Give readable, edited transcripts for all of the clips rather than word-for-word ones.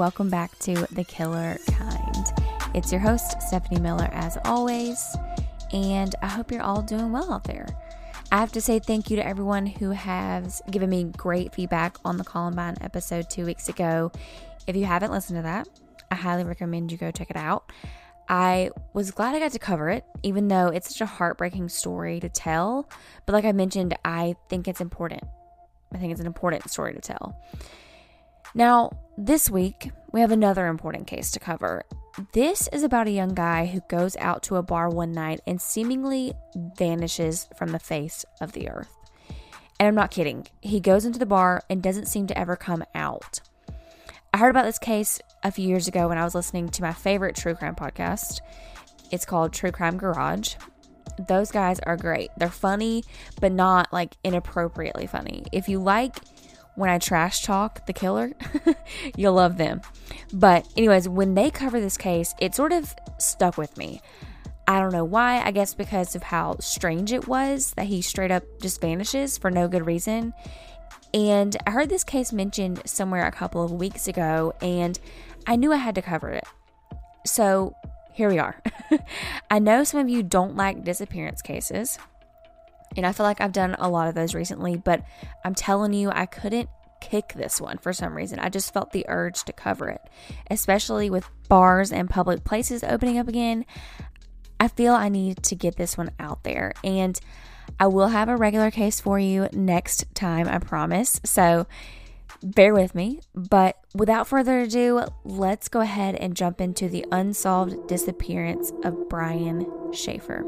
welcome back to The Killer Kind. It's your host, Stephanie Miller, as always, and I hope you're all doing well out there. I have to say thank you to everyone who has given me great feedback on the Columbine episode 2 weeks ago. If you haven't listened to that, I highly recommend you go check it out. I was glad I got to cover it, even though it's such a heartbreaking story to tell. But like I mentioned, I think it's important. I think it's an important story to tell. Now, this week, we have another important case to cover. This is about a young guy who goes out to a bar one night and seemingly vanishes from the face of the earth. And I'm not kidding. He goes into the bar and doesn't seem to ever come out. I heard about this case a few years ago when I was listening to my favorite true crime podcast. It's called True Crime Garage. Those guys are great. They're funny, but not like inappropriately funny. If you like when I trash talk the killer, you'll love them. But anyways, when they cover this case, it sort of stuck with me. I don't know why. I guess because of how strange it was that he straight up just vanishes for no good reason. And I heard this case mentioned somewhere a couple of weeks ago, and I knew I had to cover it. So here we are. I know some of you don't like disappearance cases, and I feel like I've done a lot of those recently, but I'm telling you, I couldn't kick this one for some reason. I just felt the urge to cover it, especially with bars and public places opening up again. I feel I need to get this one out there, and I will have a regular case for you next time, I promise. So bear with me. But without further ado, let's go ahead and jump into the unsolved disappearance of Brian Shaffer.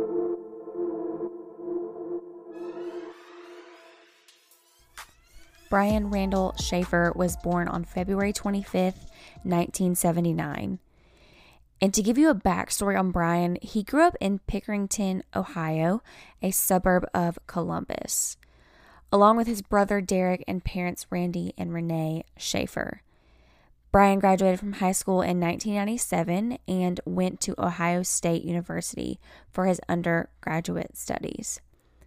Brian Randall Shaffer was born on February 25th, 1979. And to give you a backstory on Brian, he grew up in Pickerington, Ohio, a suburb of Columbus, along with his brother Derek and parents Randy and Renee Shaffer. Brian graduated from high school in 1997 and went to Ohio State University for his undergraduate studies.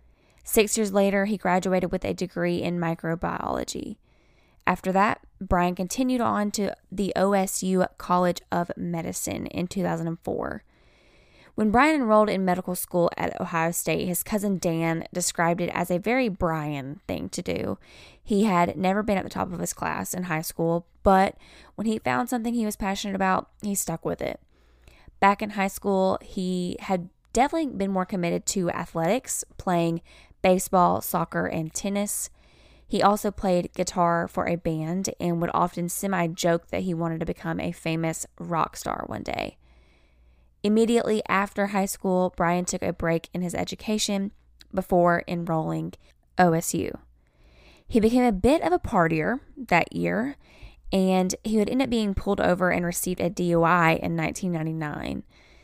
6 years later, he graduated with a degree in microbiology. After that, Brian continued on to the OSU College of Medicine in 2004. When Brian enrolled in medical school at Ohio State, his cousin Dan described it as a very Brian thing to do. He had never been at the top of his class in high school, but when he found something he was passionate about, he stuck with it. Back in high school, he had definitely been more committed to athletics, playing baseball, soccer, and tennis. He also played guitar for a band and would often semi-joke that he wanted to become a famous rock star one day. Immediately after high school, Brian took a break in his education before enrolling OSU. He became a bit of a partier that year, and he would end up being pulled over and received a DUI in 1999.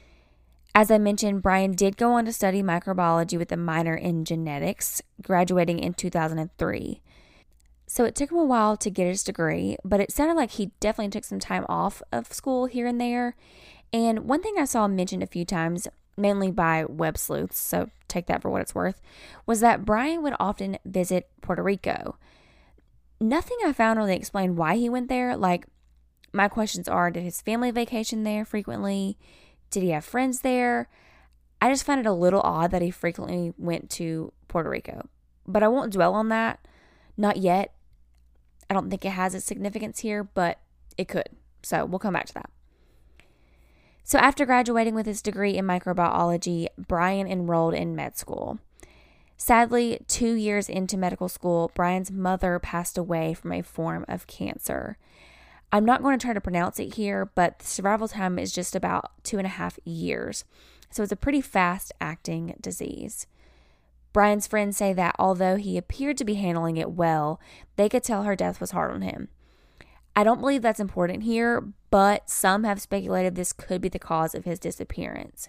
As I mentioned, Brian did go on to study microbiology with a minor in genetics, graduating in 2003. So it took him a while to get his degree, but it sounded like he definitely took some time off of school here and there. And one thing I saw mentioned a few times, mainly by web sleuths, so take that for what it's worth, was that Brian would often visit Puerto Rico. Nothing I found really explained why he went there. Like, my questions are, did his family vacation there frequently? Did he have friends there? I just find it a little odd that he frequently went to Puerto Rico. But I won't dwell on that. Not yet. I don't think it has its significance here, but it could. So we'll come back to that. So after graduating with his degree in microbiology, Brian enrolled in med school. Sadly, 2 years into medical school, Brian's mother passed away from a form of cancer. I'm not going to try to pronounce it here, but the survival time is just about 2.5 years. So it's a pretty fast-acting disease. Brian's friends say that although he appeared to be handling it well, they could tell her death was hard on him. I don't believe that's important here, but some have speculated this could be the cause of his disappearance.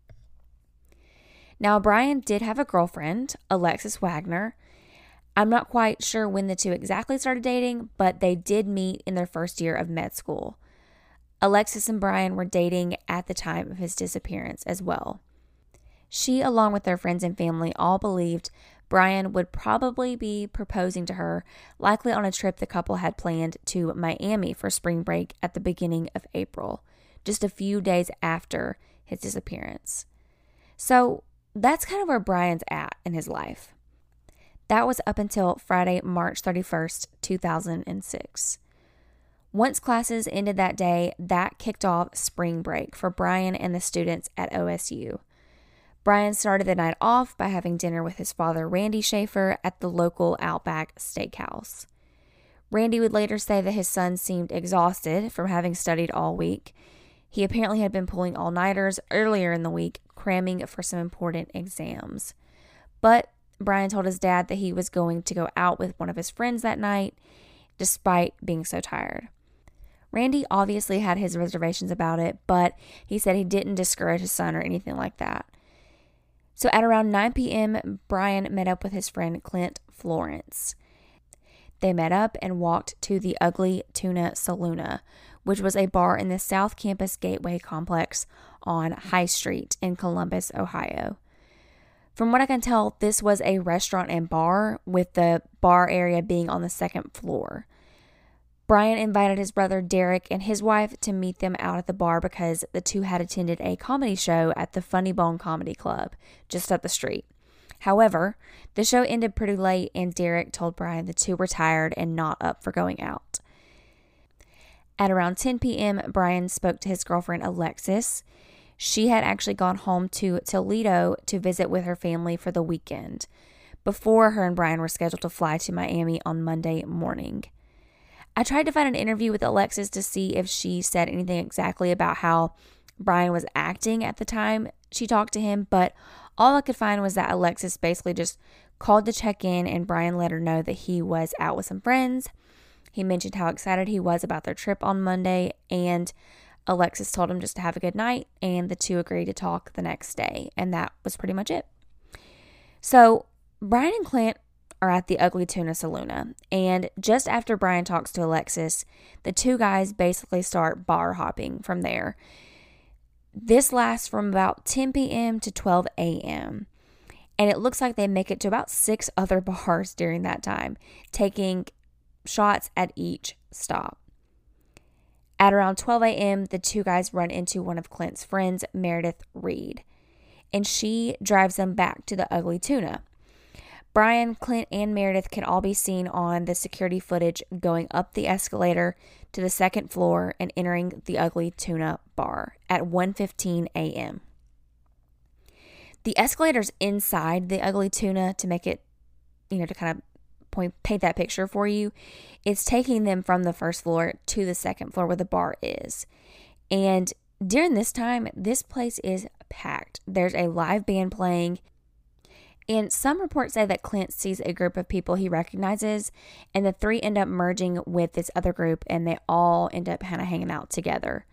Now, Brian did have a girlfriend, Alexis Wagner. I'm not quite sure when the two exactly started dating, but they did meet in their first year of med school. Alexis and Brian were dating at the time of his disappearance as well. She, along with their friends and family, all believed Brian would probably be proposing to her, likely on a trip the couple had planned to Miami for spring break at the beginning of April, just a few days after his disappearance. So that's kind of where Brian's at in his life. That was up until Friday, March 31st, 2006. Once classes ended that day, that kicked off spring break for Brian and the students at OSU. Brian started the night off by having dinner with his father, Randy Schaefer, at the local Outback Steakhouse. Randy would later say that his son seemed exhausted from having studied all week. He apparently had been pulling all-nighters earlier in the week, cramming for some important exams. But Brian told his dad that he was going to go out with one of his friends that night, despite being so tired. Randy obviously had his reservations about it, but he said he didn't discourage his son or anything like that. So at around 9 p.m., Brian met up with his friend Clint Florence. They met up and walked to the Ugly Tuna Saloona, which was a bar in the South Campus Gateway complex on High Street in Columbus, Ohio. From what I can tell, this was a restaurant and bar, with the bar area being on the second floor. Brian invited his brother Derek and his wife to meet them out at the bar because the two had attended a comedy show at the Funny Bone Comedy Club just up the street. However, the show ended pretty late and Derek told Brian the two were tired and not up for going out. At around 10 p.m., Brian spoke to his girlfriend Alexis. She had actually gone home to Toledo to visit with her family for the weekend before her and Brian were scheduled to fly to Miami on Monday morning. I tried to find an interview with Alexis to see if she said anything exactly about how Brian was acting at the time she talked to him, but all I could find was that Alexis basically just called to check in and Brian let her know that he was out with some friends. He mentioned how excited he was about their trip on Monday, and Alexis told him just to have a good night, and the two agreed to talk the next day, and that was pretty much it. So Brian and Clint are at the Ugly Tuna Saloona, and just after Brian talks to Alexis, the two guys basically start bar hopping from there. This lasts from about 10 p.m. to 12 a.m., and it looks like they make it to about 6 other bars during that time, taking shots at each stop. At around 12 a.m., the two guys run into one of Clint's friends, Meredith Reed, and she drives them back to the Ugly Tuna. Brian, Clint, and Meredith can all be seen on the security footage going up the escalator to the second floor and entering the Ugly Tuna bar at 1:15 a.m. The escalator's inside the Ugly Tuna to make it, to kind of paint that picture for you. It's taking them from the first floor to the second floor where the bar is. And during this time, this place is packed. There's a live band playing. And some reports say that Clint sees a group of people he recognizes, and the three end up merging with this other group, and they all end up kind of hanging out together.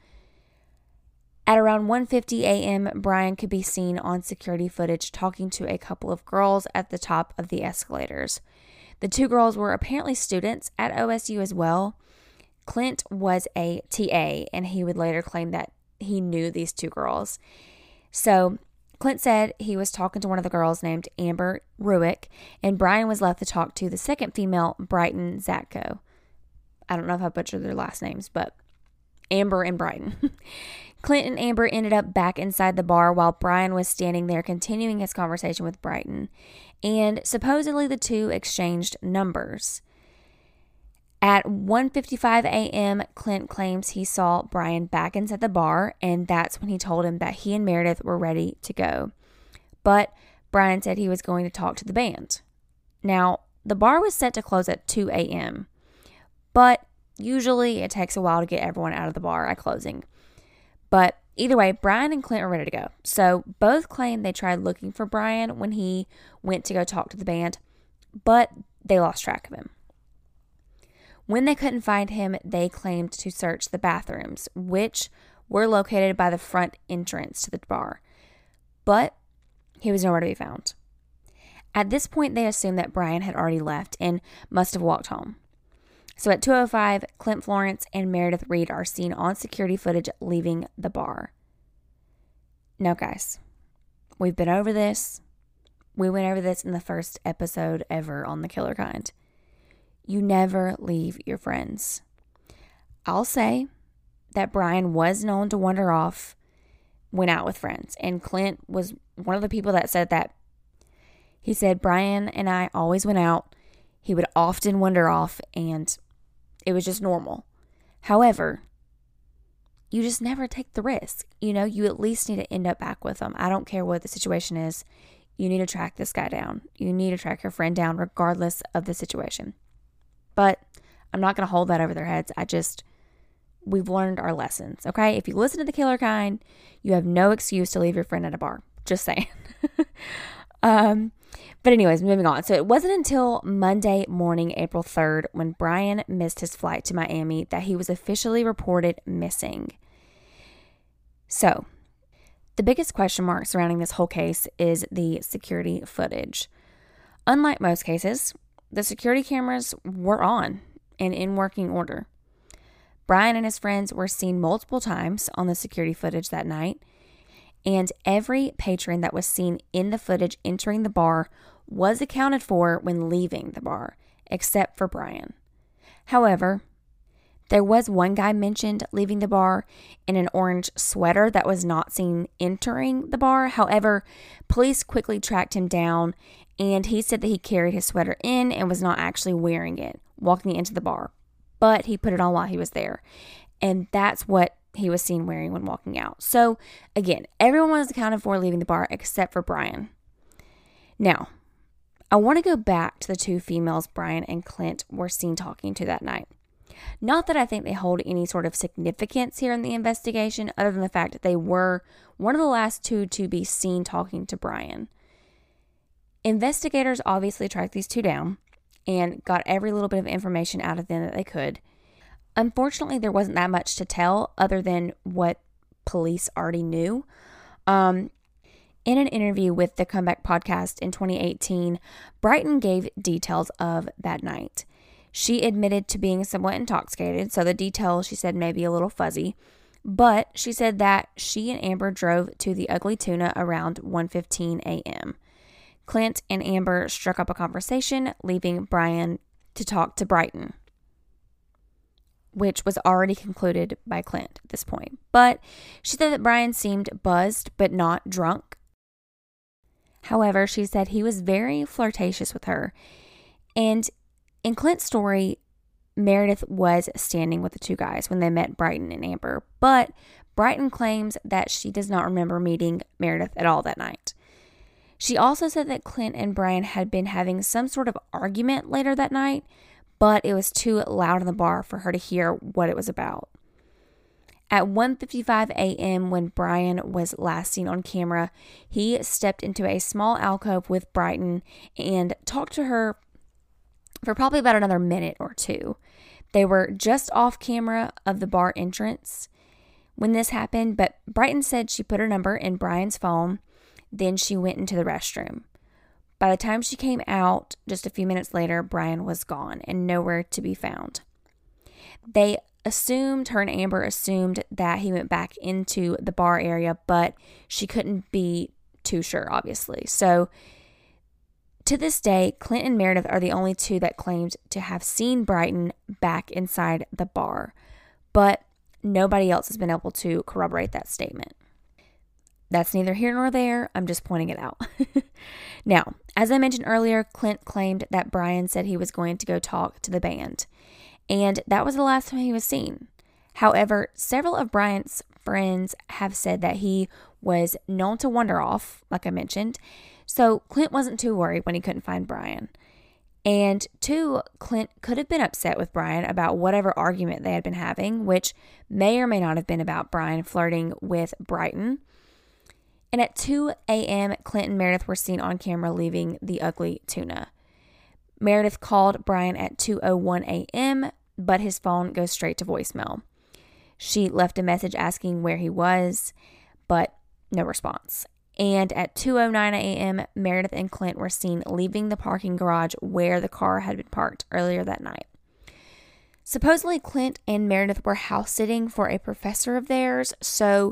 At around 1:50 a.m., Brian could be seen on security footage talking to a couple of girls at the top of the escalators. The two girls were apparently students at OSU as well. Clint was a TA, and he would later claim that he knew these two girls. So Clint said he was talking to one of the girls named Amber Ruick, and Brian was left to talk to the second female, Brighton Zatko. I don't know if I butchered their last names, but Amber and Brighton. Clint and Amber ended up back inside the bar while Brian was standing there continuing his conversation with Brighton, and supposedly the two exchanged numbers. At 1:55 a.m., Clint claims he saw Brian back inside the bar, and that's when he told him that he and Meredith were ready to go. But Brian said he was going to talk to the band. Now, the bar was set to close at 2 a.m., but usually it takes a while to get everyone out of the bar at closing. But either way, Brian and Clint are ready to go. So both claim they tried looking for Brian when he went to go talk to the band, but they lost track of him. When they couldn't find him, they claimed to search the bathrooms, which were located by the front entrance to the bar. But he was nowhere to be found. At this point, they assumed that Brian had already left and must have walked home. So at 2:05, Clint Florence and Meredith Reed are seen on security footage leaving the bar. Now, guys, we've been over this. We went over this in the first episode ever on The Killer Kind. You never leave your friends. I'll say that Brian was known to wander off when out with friends. And Clint was one of the people that said that. He said, Brian and I always went out. He would often wander off, and it was just normal. However, you just never take the risk. You at least need to end up back with him. I don't care what the situation is. You need to track this guy down. You need to track your friend down regardless of the situation. But I'm not going to hold that over their heads. We've learned our lessons, okay? If you listen to The Killer Kind, you have no excuse to leave your friend at a bar. Just saying. But anyways, moving on. So it wasn't until Monday morning, April 3rd, when Brian missed his flight to Miami that he was officially reported missing. So the biggest question mark surrounding this whole case is the security footage. Unlike most cases, the security cameras were on and in working order. Brian and his friends were seen multiple times on the security footage that night, and every patron that was seen in the footage entering the bar was accounted for when leaving the bar, except for Brian. However, there was one guy mentioned leaving the bar in an orange sweater that was not seen entering the bar. However, police quickly tracked him down, and he said that he carried his sweater in and was not actually wearing it, walking into the bar. But he put it on while he was there. And that's what he was seen wearing when walking out. So, again, everyone was accounted for leaving the bar except for Brian. Now, I want to go back to the two females Brian and Clint were seen talking to that night. Not that I think they hold any sort of significance here in the investigation, other than the fact that they were one of the last two to be seen talking to Brian. Investigators obviously tracked these two down and got every little bit of information out of them that they could. Unfortunately, there wasn't that much to tell other than what police already knew. In an interview with the Comeback Podcast in 2018, Brighton gave details of that night. She admitted to being somewhat intoxicated, so the details, she said, may be a little fuzzy. But she said that she and Amber drove to the Ugly Tuna around 1:15 a.m. Clint and Amber struck up a conversation, leaving Brian to talk to Brighton, which was already concluded by Clint at this point. But she said that Brian seemed buzzed but not drunk. However, she said he was very flirtatious with her. And in Clint's story, Meredith was standing with the two guys when they met Brighton and Amber. But Brighton claims that she does not remember meeting Meredith at all that night. She also said that Clint and Brian had been having some sort of argument later that night, but it was too loud in the bar for her to hear what it was about. At 1:55 a.m., when Brian was last seen on camera, he stepped into a small alcove with Brighton and talked to her for probably about another minute or two. They were just off camera of the bar entrance when this happened, but Brighton said she put her number in Brian's phone, then she went into the restroom. By the time she came out, just a few minutes later, Brian was gone and nowhere to be found. Her and Amber assumed that he went back into the bar area, but she couldn't be too sure, obviously. So, to this day, Clint and Meredith are the only two that claimed to have seen Brighton back inside the bar, but nobody else has been able to corroborate that statement. That's neither here nor there. I'm just pointing it out. Now, as I mentioned earlier, Clint claimed that Brian said he was going to go talk to the band, and that was the last time he was seen. However, several of Brian's friends have said that he was known to wander off, like I mentioned, so Clint wasn't too worried when he couldn't find Brian. And two, Clint could have been upset with Brian about whatever argument they had been having, which may or may not have been about Brian flirting with Brighton. And at 2 a.m., Clint and Meredith were seen on camera leaving the Ugly Tuna. Meredith called Brian at 2:01 a.m., but his phone goes straight to voicemail. She left a message asking where he was, but no response. And at 2:09 a.m., Meredith and Clint were seen leaving the parking garage where the car had been parked earlier that night. Supposedly, Clint and Meredith were house sitting for a professor of theirs, so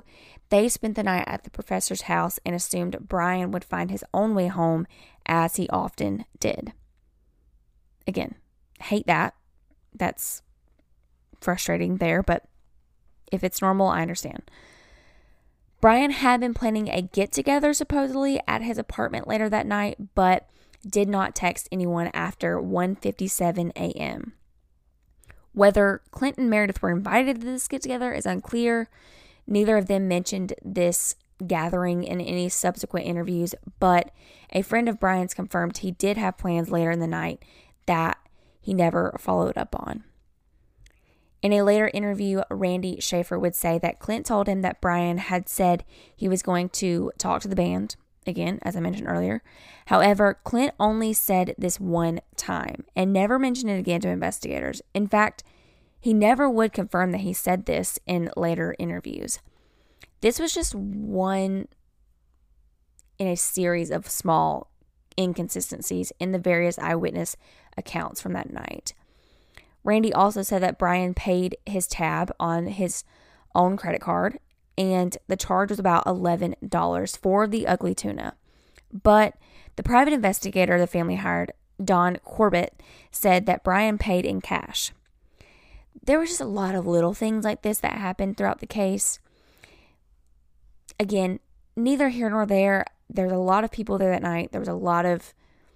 They spent the night at the professor's house and assumed Brian would find his own way home, as he often did. Again, hate that. That's frustrating there, but if it's normal, I understand. Brian had been planning a get-together supposedly at his apartment later that night, but did not text anyone after 1:57 a.m. Whether Clint and Meredith were invited to this get-together is unclear. Neither of them mentioned this gathering in any subsequent interviews, but a friend of Brian's confirmed he did have plans later in the night that he never followed up on. In a later interview, Randy Schaefer would say that Clint told him that Brian had said he was going to talk to the band, again, as I mentioned earlier. However, Clint only said this one time and never mentioned it again to investigators. In fact, he never would confirm that he said this in later interviews. This was just one in a series of small inconsistencies in the various eyewitness accounts from that night. Randy also said that Brian paid his tab on his own credit card, and the charge was about $11 for the ugly tuna. But the private investigator the family hired, Don Corbett, said that Brian paid in cash. There was just a lot of little things like this that happened throughout the case. Again, neither here nor there. There's a lot of people there that night. There was a lot of,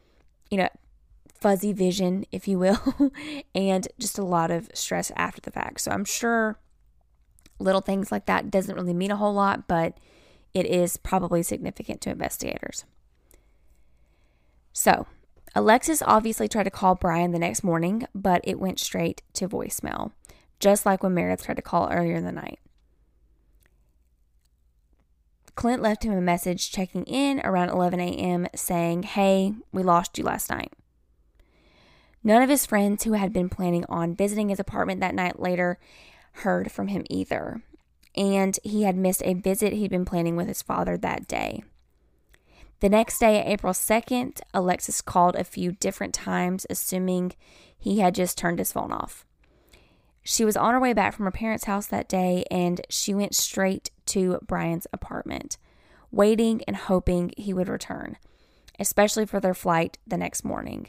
fuzzy vision, if you will, and just a lot of stress after the fact. So I'm sure little things like that doesn't really mean a whole lot, but it is probably significant to investigators. So Alexis obviously tried to call Brian the next morning, but it went straight to voicemail, just like when Meredith tried to call earlier in the night. Clint left him a message checking in around 11 a.m. saying, "Hey, we lost you last night." None of his friends who had been planning on visiting his apartment that night later heard from him either, and he had missed a visit he'd been planning with his father that day. The next day, April 2nd, Alexis called a few different times, assuming he had just turned his phone off. She was on her way back from her parents' house that day, and she went straight to Brian's apartment, waiting and hoping he would return, especially for their flight the next morning.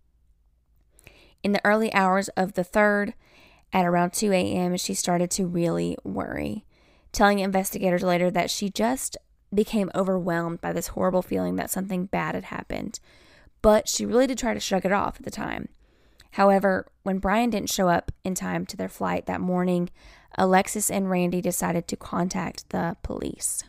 In the early hours of the 3rd, at around 2 a.m., she started to really worry, telling investigators later that she just became overwhelmed by this horrible feeling that something bad had happened, but she really did try to shrug it off at the time. However, when Brian didn't show up in time to their flight that morning, Alexis and Randy decided to contact the police.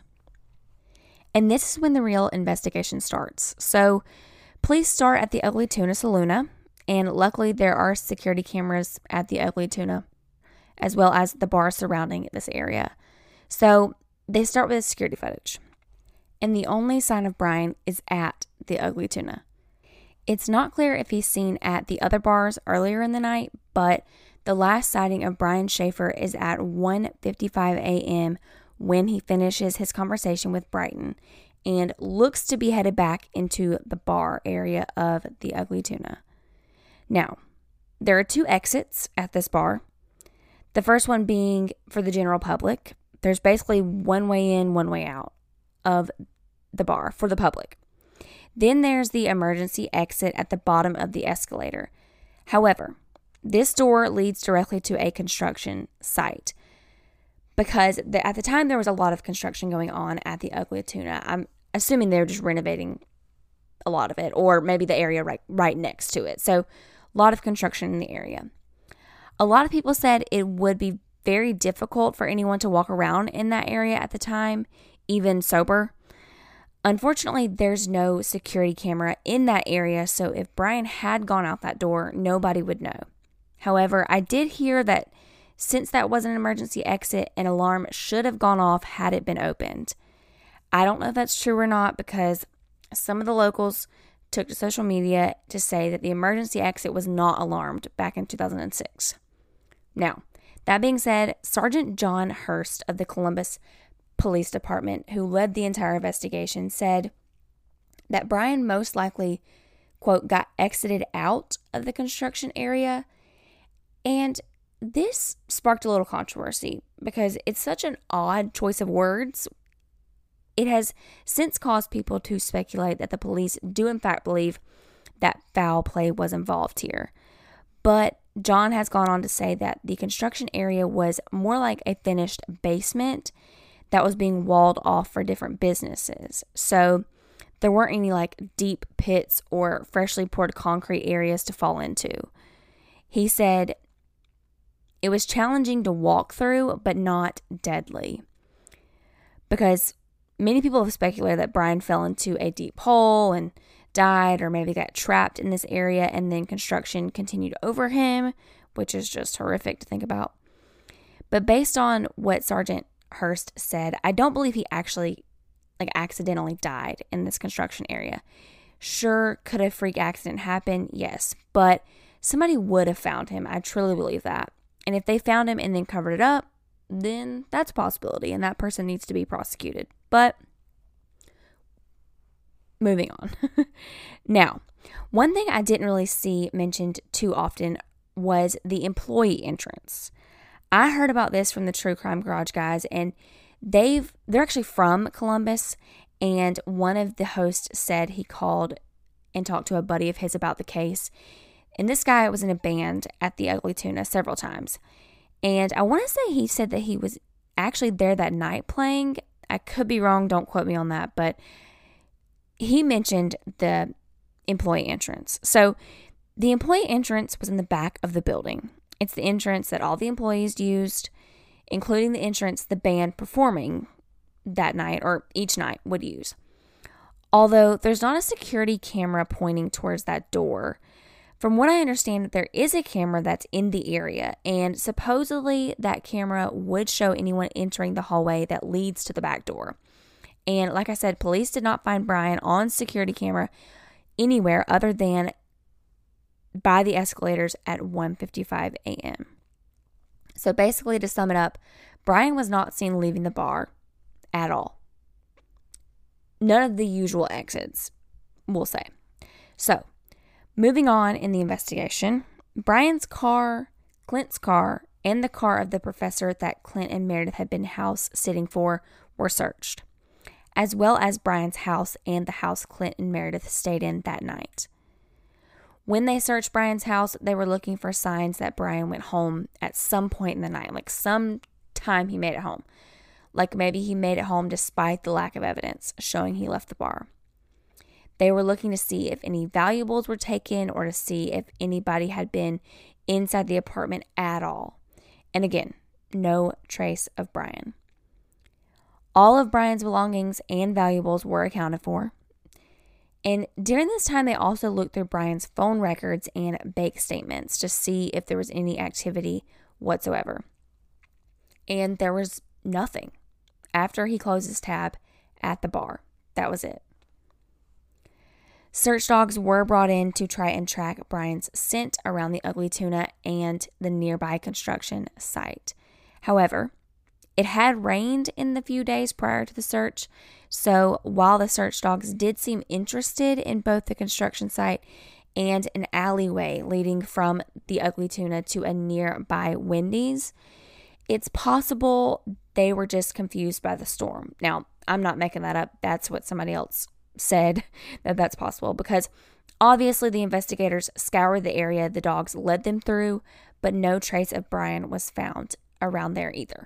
And this is when the real investigation starts. So, police start at the Ugly Tuna Saloona, and luckily there are security cameras at the Ugly Tuna, as well as the bar surrounding this area. So, they start with security footage. And the only sign of Brian is at the Ugly Tuna. It's not clear if he's seen at the other bars earlier in the night, but the last sighting of Brian Schaefer is at 1:55 a.m. when he finishes his conversation with Brighton and looks to be headed back into the bar area of the Ugly Tuna. Now, there are 2 exits at this bar. The first one being for the general public. There's basically one way in, one way out of the bar for the public. Then there's the emergency exit at the bottom of the escalator. However, this door leads directly to a construction site because at the time there was a lot of construction going on at the Ugly Tuna. I'm assuming they're just renovating a lot of it, or maybe the area right next to it. So a lot of construction in the area. A lot of people said it would be very difficult for anyone to walk around in that area at the time, even sober. Unfortunately, there's no security camera in that area, so if Brian had gone out that door, nobody would know. However, I did hear that since that was an emergency exit, an alarm should have gone off had it been opened. I don't know if that's true or not because some of the locals took to social media to say that the emergency exit was not alarmed back in 2006. Now, that being said, Sergeant John Hurst of the Columbus Police Department, who led the entire investigation, said that Brian most likely, quote, got exited out of the construction area. And this sparked a little controversy because it's such an odd choice of words It has since caused people to speculate that the police do in fact believe that foul play was involved here. But John has gone on to say that the construction area was more like a finished basement that was being walled off for different businesses. So there weren't any like deep pits or freshly poured concrete areas to fall into. He said it was challenging to walk through, but not deadly. Because many people have speculated that Brian fell into a deep hole and died, or maybe got trapped in this area and then construction continued over him, which is just horrific to think about. But based on what Sergeant Hurst said, I don't believe he actually accidentally died in this construction area. Sure, could a freak accident happen? Yes, but somebody would have found him. I truly believe that. And if they found him and then covered it up, then that's a possibility, and that person needs to be prosecuted. But moving on. Now, one thing I didn't really see mentioned too often was the employee entrance. I heard about this from the True Crime Garage guys, and they're actually from Columbus, and one of the hosts said he called and talked to a buddy of his about the case. And this guy was in a band at the Ugly Tuna several times. And I want to say he said that he was actually there that night playing. I could be wrong, don't quote me on that, but he mentioned the employee entrance. So the employee entrance was in the back of the building. It's the entrance that all the employees used, including the entrance the band performing that night or each night would use. Although there's not a security camera pointing towards that door. From what I understand, there is a camera that's in the area, and supposedly that camera would show anyone entering the hallway that leads to the back door. And like I said, police did not find Brian on security camera anywhere other than by the escalators at 1:55 a.m. So basically, to sum it up, Brian was not seen leaving the bar at all. None of the usual exits, we'll say. So, moving on in the investigation, Brian's car, Clint's car, and the car of the professor that Clint and Meredith had been house sitting for were searched, as well as Brian's house and the house Clint and Meredith stayed in that night. When they searched Brian's house, they were looking for signs that Brian went home at some point in the night, like some time he made it home. Like maybe he made it home despite the lack of evidence showing he left the bar. They were looking to see if any valuables were taken or to see if anybody had been inside the apartment at all. And again, no trace of Brian. All of Brian's belongings and valuables were accounted for. And during this time, they also looked through Brian's phone records and bank statements to see if there was any activity whatsoever. And there was nothing after he closed his tab at the bar. That was it. Search dogs were brought in to try and track Brian's scent around the Ugly Tuna and the nearby construction site. However, it had rained in the few days prior to the search, so while the search dogs did seem interested in both the construction site and an alleyway leading from the Ugly Tuna to a nearby Wendy's, it's possible they were just confused by the storm. Now, I'm not making that up. That's what somebody else said, that's possible, because obviously the investigators scoured the area the dogs led them through, but no trace of Brian was found around there either.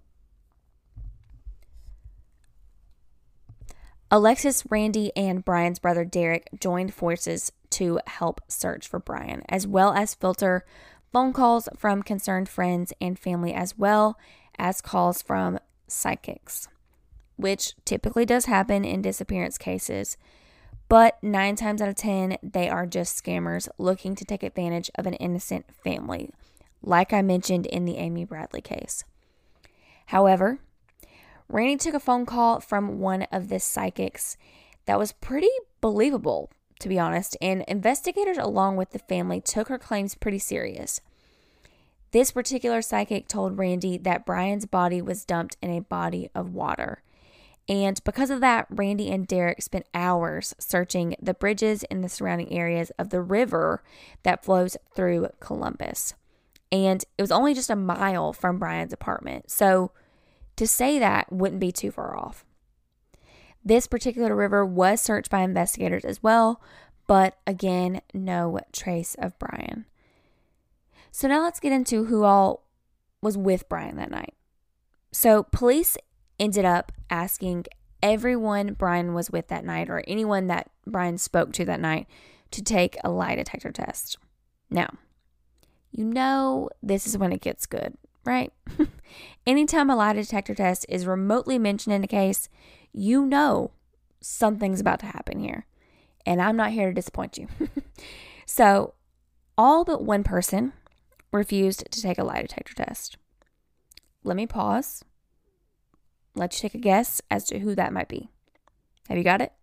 Alexis, Randy, and Brian's brother Derek joined forces to help search for Brian, as well as filter phone calls from concerned friends and family, as well as calls from psychics, which typically does happen in disappearance cases, but 9 times out of 10, they are just scammers looking to take advantage of an innocent family, like I mentioned in the Amy Bradley case. However, Randy took a phone call from one of the psychics that was pretty believable, to be honest, and investigators along with the family took her claims pretty serious. This particular psychic told Randy that Brian's body was dumped in a body of water. And because of that, Randy and Derek spent hours searching the bridges in the surrounding areas of the river that flows through Columbus. And it was only just a mile from Brian's apartment. So to say that wouldn't be too far off. This particular river was searched by investigators as well, but again, no trace of Brian. So now let's get into who all was with Brian that night. So police ended up asking everyone Brian was with that night, or anyone that Brian spoke to that night, to take a lie detector test. Now, you know this is when it gets good, right? Anytime a lie detector test is remotely mentioned in a case, you know something's about to happen here. And I'm not here to disappoint you. So, all but one person refused to take a lie detector test. Let me pause. Let you take a guess as to who that might be. Have you got it?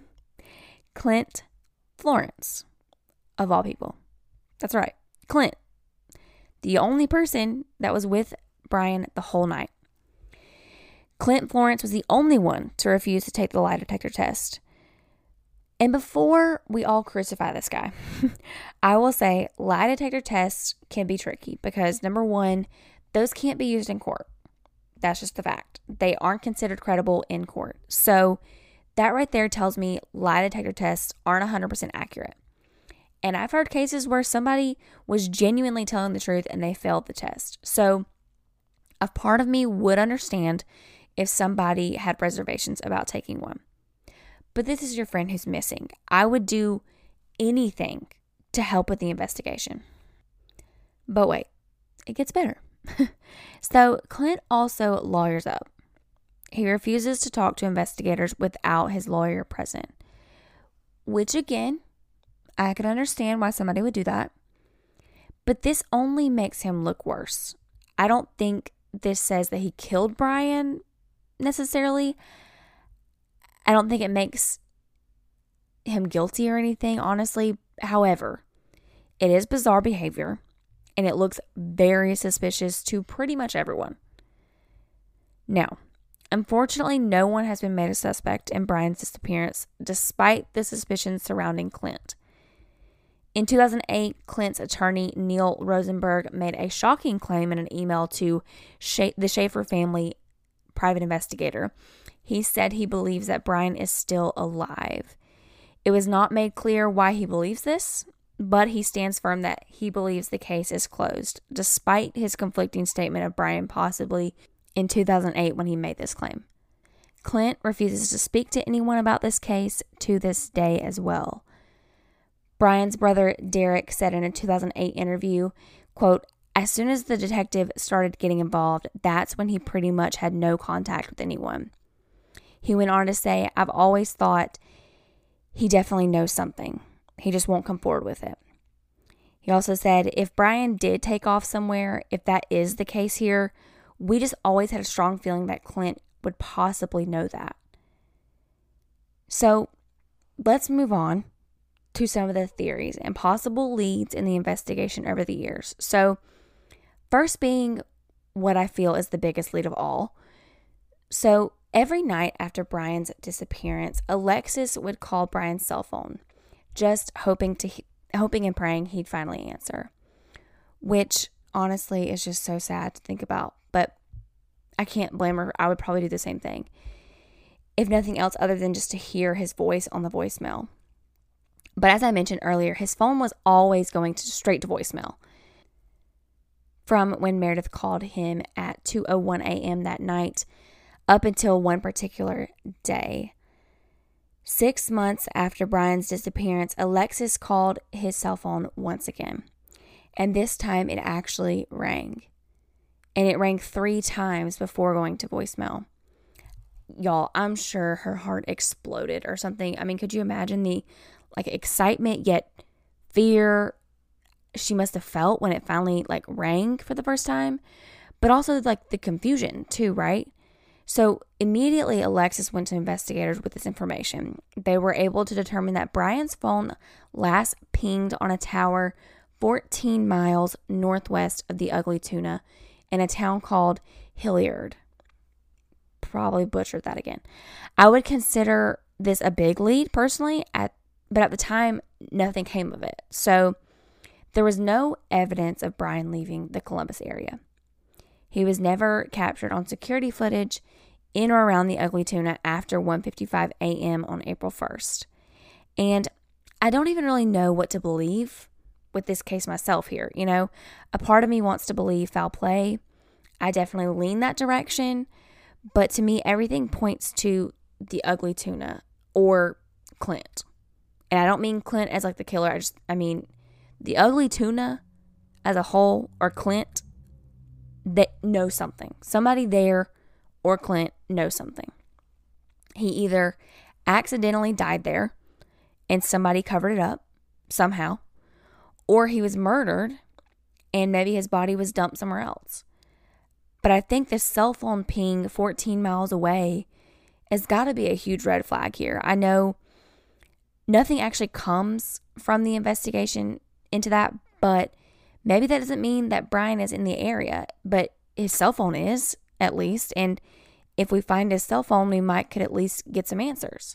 Clint Florence, of all people. That's right, Clint. The only person that was with Brian the whole night. Clint Florence was the only one to refuse to take the lie detector test. And before we all crucify this guy, I will say lie detector tests can be tricky because, number one, those can't be used in court. That's just the fact. They aren't considered credible in court. So that right there tells me lie detector tests aren't 100% accurate. And I've heard cases where somebody was genuinely telling the truth and they failed the test. So a part of me would understand if somebody had reservations about taking one. But this is your friend who's missing. I would do anything to help with the investigation. But wait, it gets better. So Clint also lawyers up. He refuses to talk to investigators without his lawyer present. Which again, I could understand why somebody would do that. But this only makes him look worse. I don't think this says that he killed Brian necessarily. I don't think it makes him guilty or anything, honestly. However, it is bizarre behavior, and it looks very suspicious to pretty much everyone. Now, unfortunately, no one has been made a suspect in Brian's disappearance, despite the suspicions surrounding Clint. In 2008, Clint's attorney, Neil Rosenberg, made a shocking claim in an email to the Schaefer family private investigator. He said he believes that Brian is still alive. It was not made clear why he believes this, but he stands firm that he believes the case is closed, despite his conflicting statement of Brian possibly in 2008 when he made this claim. Clint refuses to speak to anyone about this case to this day as well. Brian's brother Derek said in a 2008 interview, quote, "As soon as the detective started getting involved, that's when he pretty much had no contact with anyone." He went on to say, "I've always thought he definitely knows something. He just won't come forward with it." He also said, "If Brian did take off somewhere, if that is the case here, we just always had a strong feeling that Clint would possibly know that." So let's move on to some of the theories and possible leads in the investigation over the years. So first being what I feel is the biggest lead of all. So every night after Brian's disappearance, Alexis would call Brian's cell phone, just hoping and praying he'd finally answer, which honestly is just so sad to think about, but I can't blame her. I would probably do the same thing, if nothing else other than just to hear his voice on the voicemail. But as I mentioned earlier, his phone was always going straight to voicemail. From when Meredith called him at 2:01 a.m. that night up until one particular day. 6 months after Brian's disappearance, Alexis called his cell phone once again. And this time it actually rang. And it rang 3 times before going to voicemail. Y'all, I'm sure her heart exploded or something. I mean, could you imagine the excitement yet fear she must have felt when it finally rang for the first time, but also the confusion too, right? So immediately Alexis went to investigators with this information. They were able to determine that Brian's phone last pinged on a tower 14 miles northwest of the Ugly Tuna in a town called Hilliard. Probably butchered that again. I would consider this a big lead personally, but at the time, nothing came of it. So there was no evidence of Brian leaving the Columbus area. He was never captured on security footage, in or around the Ugly Tuna after 1:55 a.m. on April 1st. And I don't even really know what to believe with this case myself here. A part of me wants to believe foul play. I definitely lean that direction. But to me, everything points to the Ugly Tuna or Clint. And I don't mean Clint as like the killer. I mean the Ugly Tuna as a whole, or Clint, that knows something. Somebody there or Clint knows something. He either accidentally died there and somebody covered it up somehow, or he was murdered and maybe his body was dumped somewhere else. But I think this cell phone ping 14 miles away has got to be a huge red flag here. I know nothing actually comes from the investigation into that, but maybe that doesn't mean that Brian is in the area, but his cell phone is, at least. And if we find his cell phone, we could at least get some answers.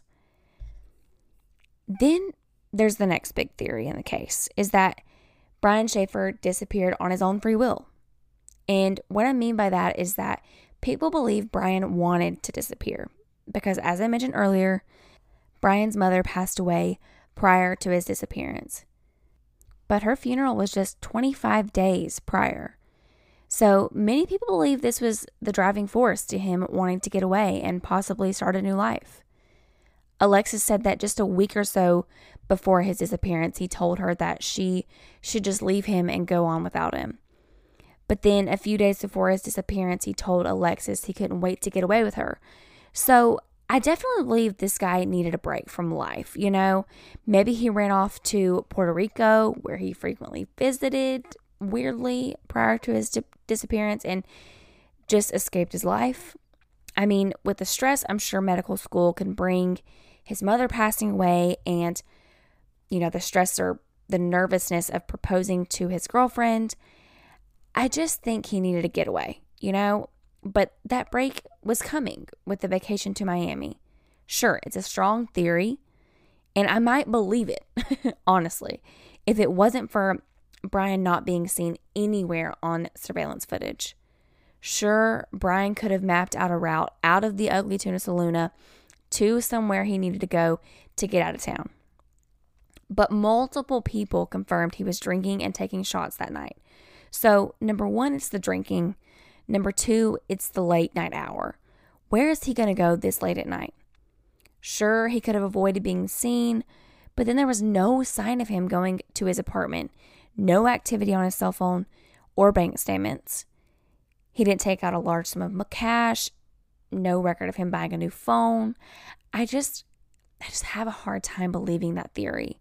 Then there's the next big theory in the case, is that Brian Shaffer disappeared on his own free will. And what I mean by that is that people believe Brian wanted to disappear because, as I mentioned earlier, Brian's mother passed away prior to his disappearance. But her funeral was just 25 days prior. So many people believe this was the driving force to him wanting to get away and possibly start a new life. Alexis said that just a week or so before his disappearance, he told her that she should just leave him and go on without him. But then a few days before his disappearance, he told Alexis he couldn't wait to get away with her. So I definitely believe this guy needed a break from life. Maybe he ran off to Puerto Rico, where he frequently visited, weirdly, prior to his disappearance, and just escaped his life. I mean, with the stress I'm sure medical school can bring, his mother passing away, and, the stress or the nervousness of proposing to his girlfriend, I just think he needed a getaway, But that break was coming with the vacation to Miami. Sure, it's a strong theory, and I might believe it, honestly, if it wasn't for Brian not being seen anywhere on surveillance footage. Sure, Brian could have mapped out a route out of the Ugly Tuna Saloon to somewhere he needed to go to get out of town. But multiple people confirmed he was drinking and taking shots that night. So, number one, it's the drinking. Number two, it's the late night hour. Where is he going to go this late at night? Sure, he could have avoided being seen, but then there was no sign of him going to his apartment, no activity on his cell phone or bank statements. He didn't take out a large sum of cash, no record of him buying a new phone. I just have a hard time believing that theory.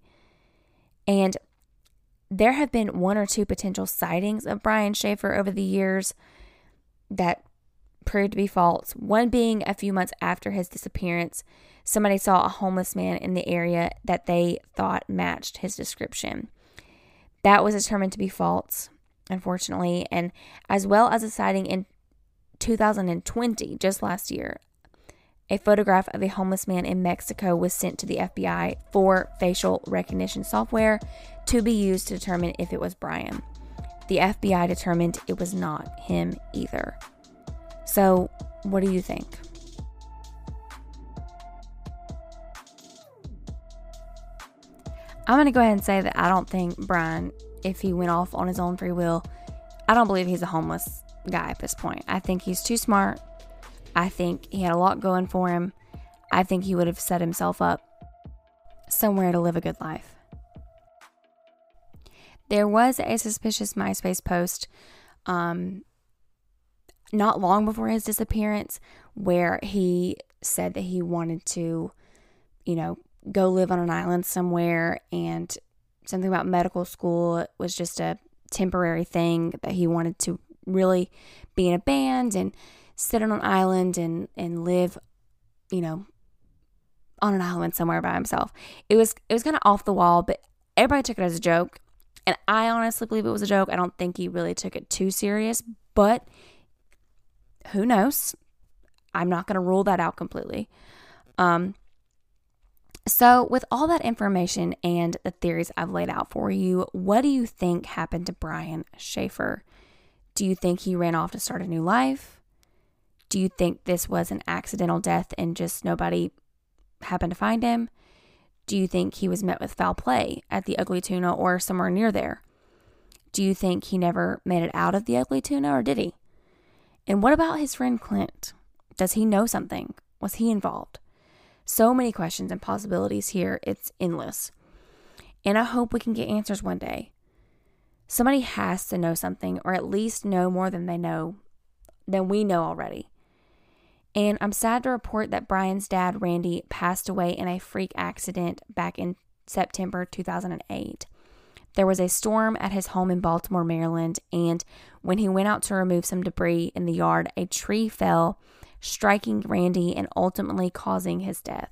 And there have been one or two potential sightings of Brian Shaffer over the years that proved to be false. One being a few months after his disappearance, somebody saw a homeless man in the area that they thought matched his description. That was determined to be false, unfortunately, and as well as a sighting in 2020, just last year. A photograph of a homeless man in Mexico was sent to the FBI for facial recognition software to be used to determine if it was Brian. The FBI determined it was not him either. So, what do you think? I'm going to go ahead and say that I don't think Brian, if he went off on his own free will, I don't believe he's a homeless guy at this point. I think he's too smart. I think he had a lot going for him. I think he would have set himself up somewhere to live a good life. There was a suspicious MySpace post not long before his disappearance where he said that he wanted to, go live on an island somewhere, and something about medical school was just a temporary thing, that he wanted to really be in a band and sit on an island and live, on an island somewhere by himself. It was kind of off the wall, but everybody took it as a joke. And I honestly believe it was a joke. I don't think he really took it too serious, but who knows? I'm not going to rule that out completely. So with all that information and the theories I've laid out for you, what do you think happened to Brian Shaffer? Do you think he ran off to start a new life? Do you think this was an accidental death and just nobody happened to find him? Do you think he was met with foul play at the Ugly Tuna or somewhere near there? Do you think he never made it out of the Ugly Tuna, or did he? And what about his friend Clint? Does he know something? Was he involved? So many questions and possibilities here. It's endless. And I hope we can get answers one day. Somebody has to know something, or at least know more than we know already. And I'm sad to report that Brian's dad, Randy, passed away in a freak accident back in September 2008. There was a storm at his home in Baltimore, Maryland, and when he went out to remove some debris in the yard, a tree fell, striking Randy and ultimately causing his death.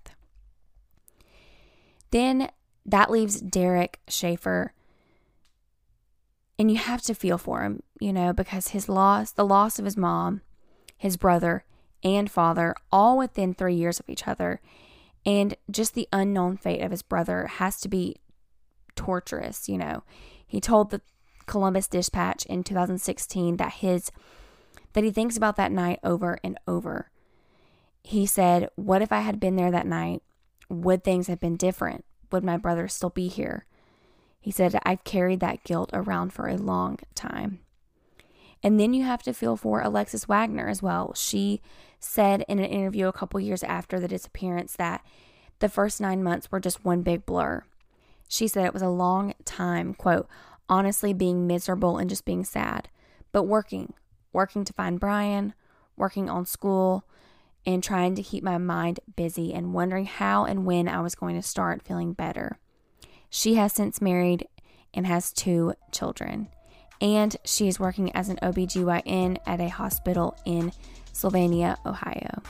Then that leaves Derek Schaefer, and you have to feel for him, because the loss of his mom, his brother, and father, all within 3 years of each other, and just the unknown fate of his brother has to be torturous. He told the Columbus Dispatch in 2016 that he thinks about that night over and over. He said, "What if I had been there that night? Would things have been different? Would my brother still be here?" He said, "I've carried that guilt around for a long time." And then you have to feel for Alexis Wagner as well. She said in an interview a couple years after the disappearance that the first 9 months were just one big blur. She said it was a long time, quote, honestly being miserable and just being sad, but working to find Brian, working on school, and trying to keep my mind busy and wondering how and when I was going to start feeling better. She has since married and has 2 children. And she is working as an OBGYN at a hospital in Sylvania, Ohio.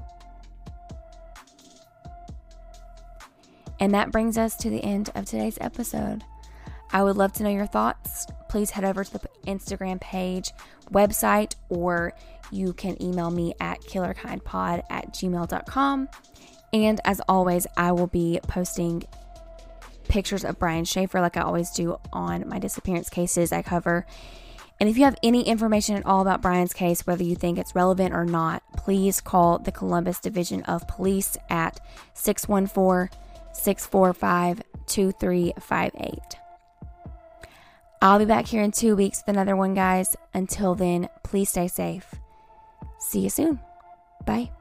And that brings us to the end of today's episode. I would love to know your thoughts. Please head over to the Instagram page, website, or you can email me at killerkindpod@gmail.com. And as always, I will be posting pictures of Brian Schaefer like I always do on my disappearance cases I cover. And if you have any information at all about Brian's case, whether you think it's relevant or not, please call the Columbus Division of Police at 614-645-2358. I'll be back here in 2 weeks with another one, guys. Until then, please stay safe. See you soon. Bye.